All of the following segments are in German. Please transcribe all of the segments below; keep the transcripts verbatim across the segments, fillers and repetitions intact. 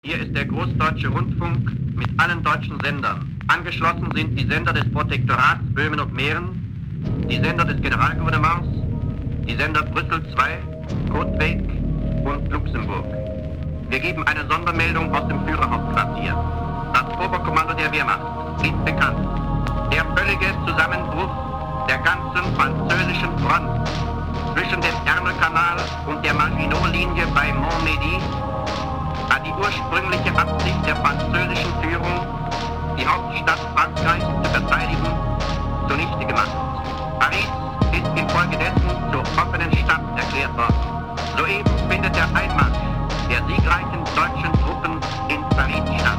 Hier ist der Großdeutsche Rundfunk mit allen deutschen Sendern. Angeschlossen sind die Sender des Protektorats Böhmen und Mähren, die Sender des Generalgouvernements, die Sender Brüssel zwei, Kotweg und Luxemburg. Wir geben eine Sondermeldung aus dem Führerhauptquartier. Das Oberkommando der Wehrmacht ist bekannt. Der völlige Zusammenbruch der ganzen französischen Front zwischen dem Ärmelkanal und der Maginot-Linie bei Montmedy hat die ursprüngliche Absicht der französischen Führung, die Hauptstadt Frankreichs zu verteidigen, zunichte gemacht. Paris ist infolgedessen zur offenen Stadt erklärt worden. Soeben findet der Einmarsch der siegreichen deutschen Truppen in Paris statt.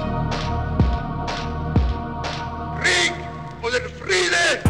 Krieg oder Friede!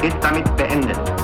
ist damit beendet.